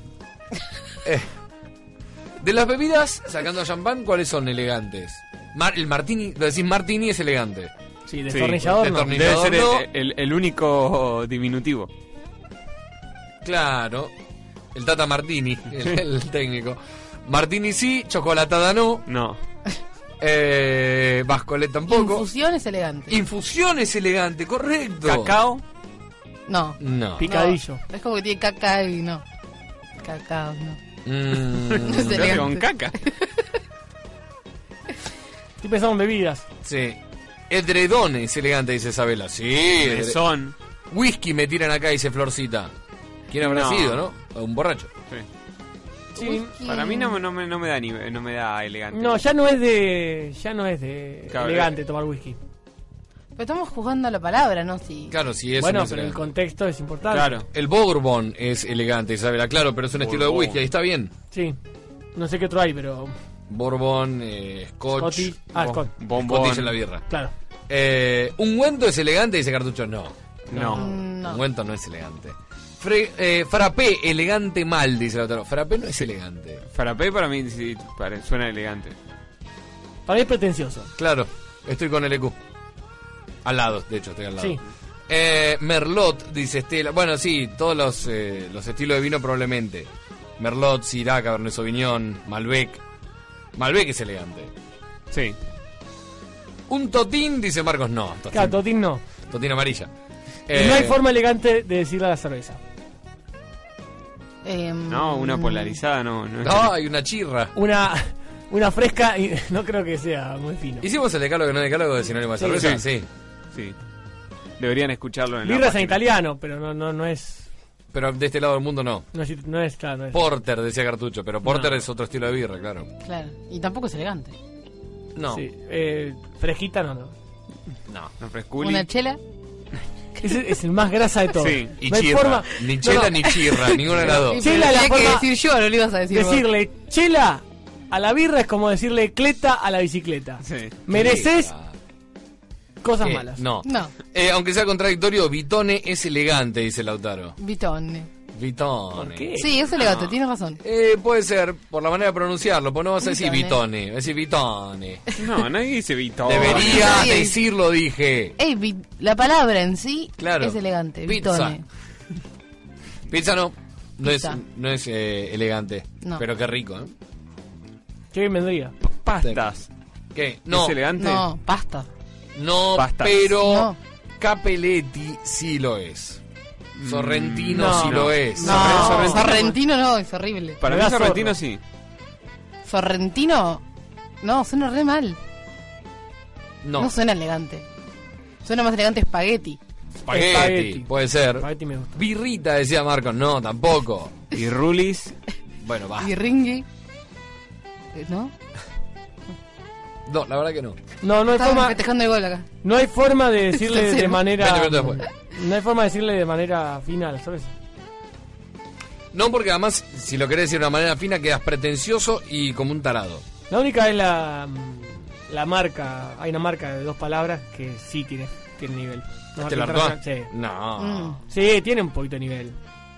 De las bebidas, sacando champán, ¿cuáles son elegantes? Mar- el martini, lo decís martini es elegante. Sí, destornillador, Sí, no. destornillador. Debe ser no. el, el- el único diminutivo. Claro. El Tata Martini, el, el técnico. Martini sí, chocolatada no. No. Eh, Bascolet tampoco. Infusión es elegante. Infusión es elegante, correcto. Cacao. No. No. Picadillo. No, es como que tiene caca y no. Cacao, no. Mm, Es Se hace elegante. con caca. Estoy pensando en bebidas. sí. Edredón es elegante, dice Isabela. Sí. edre- Son. Whisky me tiran acá, dice Florcita. ¿Quién habrá No. sido, no? Un borracho. Sí. Whisky. Para mí no, no, me, no me da ni, no me da elegante. No, ya no es de. Ya no es de Claro, elegante eh. tomar whisky. Pero estamos jugando a la palabra, ¿no? Sí. Claro, sí, eso Bueno, no es pero el elegante. contexto es importante. Claro. El Bourbon es elegante, Isabela, claro, pero es un estilo de Bourbon. whisky, ahí está bien. Sí. No sé qué otro hay, pero. Bourbon, eh, Scotch. Scotty. Ah, Bo- Scott. Bombón. Scottish en la birra. Claro. Eh, ¿Ungüento es elegante? Dice Cartucho, no. No. Mm, No. Ungüento no es elegante. Fre- eh, frappé, elegante mal, dice el otro. Frappé no es elegante. Frappé para mí sí, pare- suena elegante. Para mí es pretencioso. Claro, estoy con el E Q. Al lado, de hecho, estoy al lado. Sí. Eh, Merlot, dice Estela. Bueno, sí, todos los, eh, los estilos de vino probablemente. Merlot, Syrah, Cabernet Sauvignon, Malbec. Malbec es elegante. Sí. Un totín, dice Marcos, no. Totín, Claro, Totín no. totín amarilla. Y Eh, no hay forma elegante de decirle a la cerveza. Em, No, una polarizada no. no, No, hay una chirra. Una, una fresca y no creo que sea muy fino. ¿Hicimos el decálogo que no decálogo de sinónimo de Sí, cerveza? sí. Sí. Sí. Deberían escucharlo en la Birra es en página. italiano, pero no, no, no es. Pero de este lado del mundo no. No es, no es claro, no es. Porter, decía Cartucho, pero Porter No. es otro estilo de birra, claro. Claro. Y tampoco es elegante. No, Sí, eh, fresquita no, no. no. No, fresculi. Una chela. Ese es el más grasa de todos. Sí, Y no hay chirra. forma. Ni no, chela no. ni chirra, ninguna de las dos. Sí, Chela pero la tenía que forma- decir yo, no lo ibas a decir vos. Decirle chela a la birra es como decirle cleta a la bicicleta. Sí. Mereces Ah, cosas ¿qué? malas. No. No, Eh, aunque sea contradictorio, Vitone es elegante, dice Lautaro. Vitone. Vitone. ¿Por qué? Sí, es elegante, tienes razón. Eh, puede ser, por la manera de pronunciarlo, pues no vas a decir Vitone. Vitone, vas a decir Vitone. No, nadie dice Vito. Debería Nadie dice- decirlo, dije. Ey, vi- la palabra en sí Claro. es elegante. Pizza. Vitone. Pizza no, no es, Pizza. no es eh, elegante, No. pero qué rico, ¿eh? Qué bien vendría. Pastas. ¿Qué? No, ¿Es elegante? No, pasta. no, Pastas. pero No. Capelletti sí lo es. Sorrentino no, sí no. lo es. No, Sorrentino- Sorrentino no, es horrible. Para Me mí da Sorrentino zorro. sí. Sorrentino, no, suena re mal. No, No suena elegante. Suena más elegante espagueti. espagueti, Espagueti. puede ser. Espagueti me gusta. Birrita, decía Marcos, no, tampoco. Y Rulis. Bueno, va. Y ringui. Eh, ¿No? No, la verdad que no. No, no hay Estaban forma. festejando el gol acá. No hay forma de decirle de Tercero. manera. veinte minutos después. No hay forma de decirle de manera fina a la cerveza. No, porque además, si lo querés decir de una manera fina, quedas pretencioso y como un tarado. La única es la, la marca. Hay una marca de dos palabras que sí tiene, tiene nivel. Una marca ¿Te la internacional, artó? Sí. No. Mm. Sí, tiene un poquito de nivel.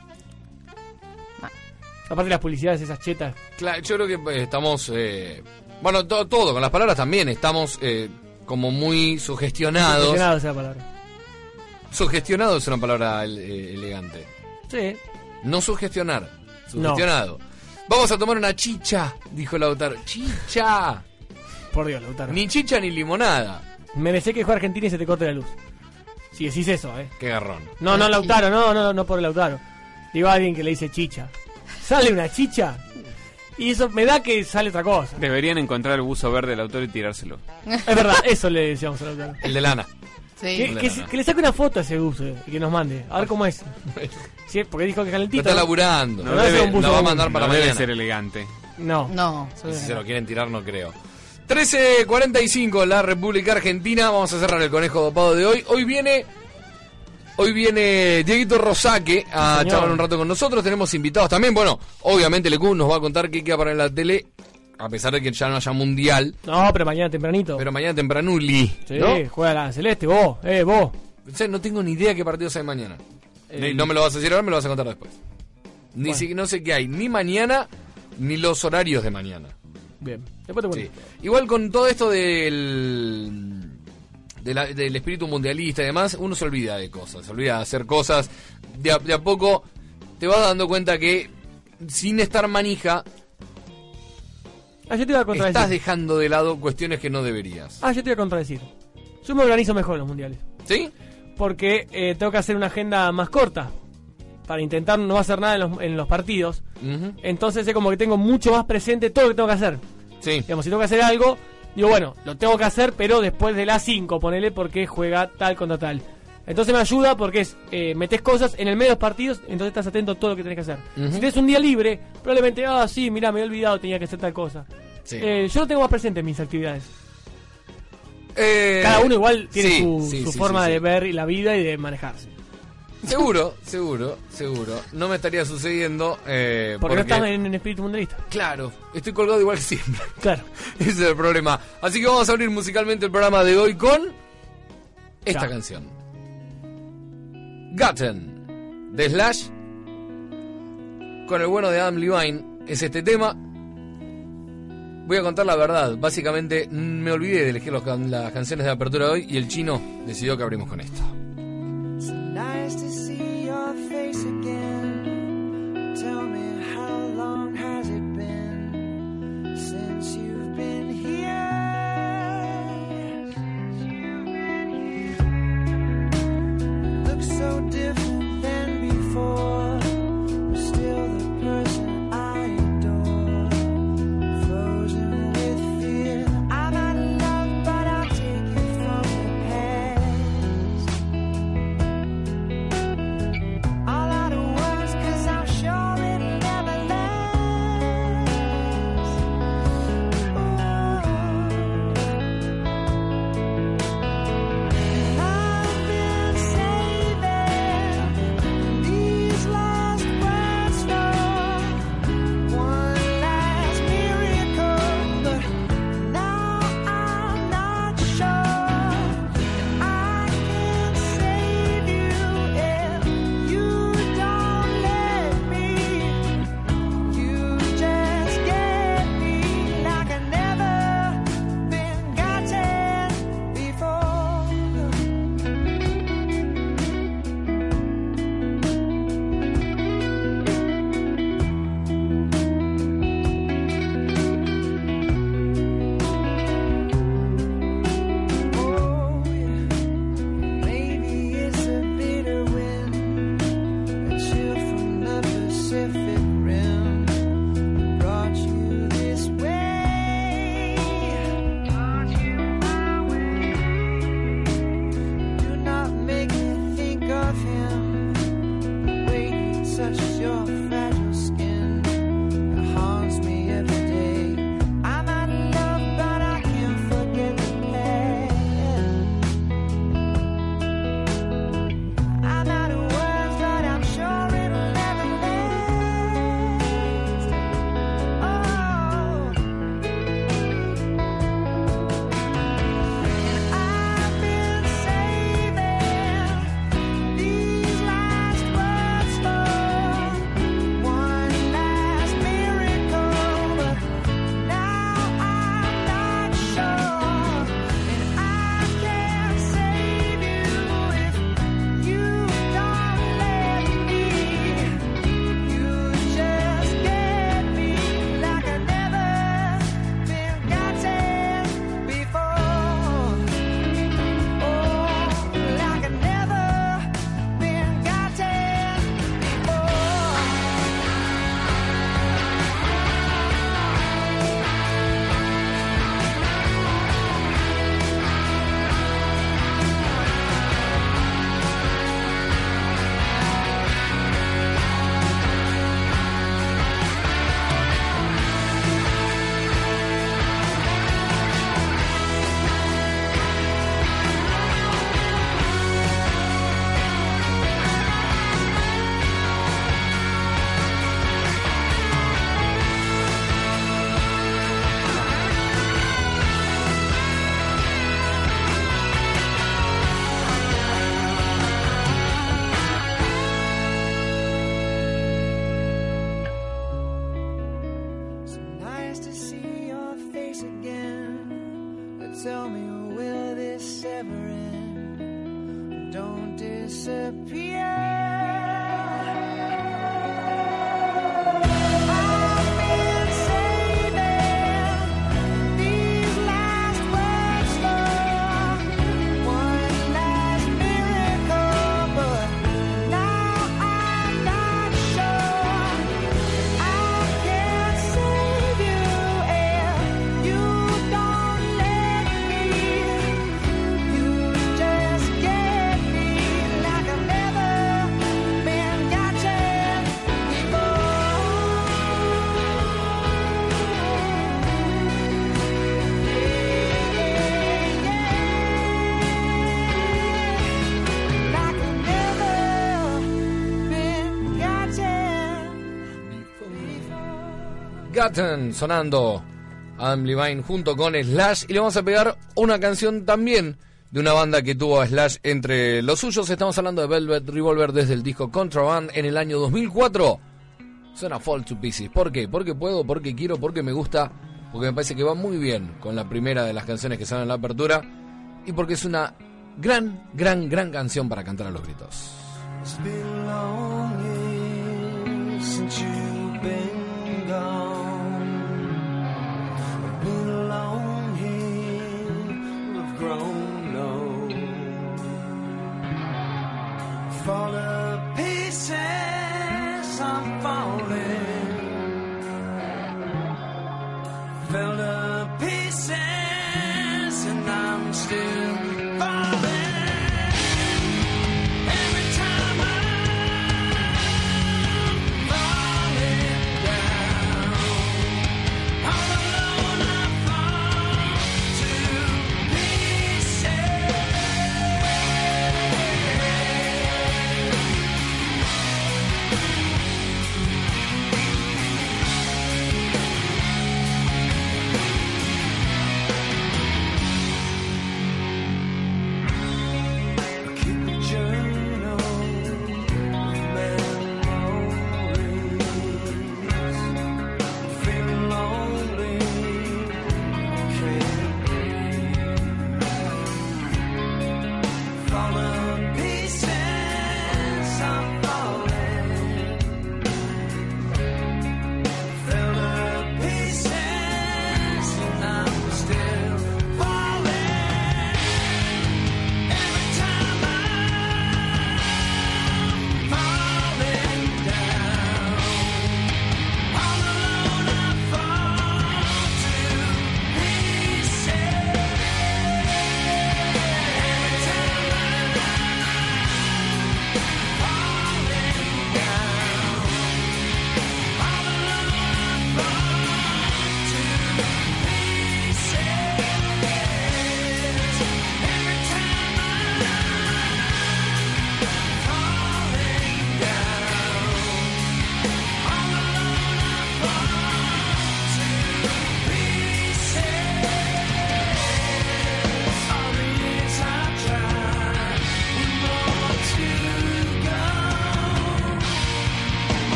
Ah. Aparte las publicidades, esas chetas. Claro, yo creo que eh, estamos... eh, bueno, to- todo, con las palabras también, estamos eh, como muy sugestionados. Impresionado esa palabra. Sugestionado es una palabra eh, elegante. Sí. No sugestionar, sugestionado. Vamos a tomar una chicha, dijo Lautaro. ¡Chicha! Por Dios, Lautaro. Ni chicha ni limonada. Merecé que juegue Argentina y se te corte la luz. Si decís eso, eh. Qué garrón. No, no, Lautaro, no, no, no por Lautaro. Digo a alguien que le dice chicha. ¿Sale una chicha? Y eso me da que sale otra cosa. Deberían encontrar el buzo verde del autor y tirárselo. Es verdad, eso le decíamos a Lautaro. El de lana. Sí. Que, que, se- que le saque una foto a ese buzo eh, y que nos mande. A ver cómo es. Sí, porque dijo que Lo calentito. está ¿no? laburando. No No, debe- debe- lo va a mandar para no debe mañana. ser elegante. No. No, Si se lo quieren tirar, no creo. trece cuarenta y cinco, la República Argentina. Vamos a cerrar el conejo dopado de hoy. Hoy viene. Hoy viene Dieguito Rosaque a señor. charlar un rato con nosotros. Tenemos invitados también. Bueno, obviamente Lecú nos va a contar qué queda para en la tele. A pesar de que ya no haya mundial. No, pero mañana tempranito. Pero mañana tempranuli. Sí, ¿No? juega la Celeste, vos, eh, vos. O sea, no tengo ni idea qué partidos hay mañana. Eh, Ni- no me lo vas a decir ahora, me lo vas a contar después. Ni Bueno. si- no sé qué hay, ni mañana, ni los horarios de mañana. Bien. Después te Sí. cuento. Igual con todo esto del de la, del espíritu mundialista y demás, uno se olvida de cosas, se olvida de hacer cosas. De a, de a poco te vas dando cuenta que sin estar manija, Ah, yo te iba a contradecir. estás dejando de lado cuestiones que no deberías. Ah, yo te iba a contradecir. Yo me organizo mejor en los mundiales. ¿Sí? Porque eh, tengo que hacer una agenda más corta. Para intentar no hacer nada en los, en los partidos. Uh-huh. Entonces es como que tengo mucho más presente todo lo que tengo que hacer. Sí. Digamos, si tengo que hacer algo, digo, bueno, lo tengo que hacer, pero después de las cinco, ponele, porque juega tal contra tal. Entonces me ayuda porque es, eh, metes cosas en el medio de los partidos, entonces estás atento a todo lo que tenés que hacer. Uh-huh. Si tenés un día libre, probablemente, ah, sí, mirá, me he olvidado, tenía que hacer tal cosa. Sí. Eh, yo lo tengo más presente en mis actividades. Eh, Cada uno igual tiene sí, su, sí, su sí, forma sí, de sí. ver la vida y de manejarse. Seguro, seguro, seguro. No me estaría sucediendo. Eh, Porque, porque no estás en, en espíritu mundialista. Claro, estoy colgado igual que siempre. Claro. Ese es el problema. Así que vamos a abrir musicalmente el programa de hoy con esta Ya. canción. Gotten, de Slash, con el bueno de Adam Levine. Es este tema. Voy a contar la verdad. Básicamente me olvidé de elegir los can- las canciones de apertura de hoy y el chino decidió que abrimos con esto. It's nice to see your face again. Tell me, how long has it been since you've been here? Look so different than before. You're still the person I adore. Frozen with fear. I'm out of love, but I'll take you from the past. All out of words, 'cause I'm sure it'll never last. Ooh. I've been saving these last words for one last miracle, but now I'm not sure I can save you if you don't let me. You just get me like I've never been gotten before. Oh, yeah. Maybe it's a bitter wind, a chill from the Pacific Rim that brought you this way. Do not make me think of him. The way he touches your fragile skin, it haunts me every day. I'm out of love, but I can't forget the past. I'm out of words, but I'm sure it'll never last. Oh, and I've been saving these last words for one last miracle, but now I'm not sure, and I can't save you if you don't let me. You just get me like I've never been gotten before. Oh, like I've never been gotten before. So nice to see your face again. But tell me, will this severing. Don't disappear. Gotten sonando Adam Levine junto con Slash, y le vamos a pegar una canción también de una banda que tuvo a Slash entre los suyos. Estamos hablando de Velvet Revolver desde el disco Contraband en el año dos mil cuatro. Suena Fall to Pieces. ¿Por qué? Porque puedo, porque quiero, porque me gusta, porque me parece que va muy bien con la primera de las canciones que salen en la apertura, y porque es una gran, gran, gran canción para cantar a los gritos. It's been long years since you've been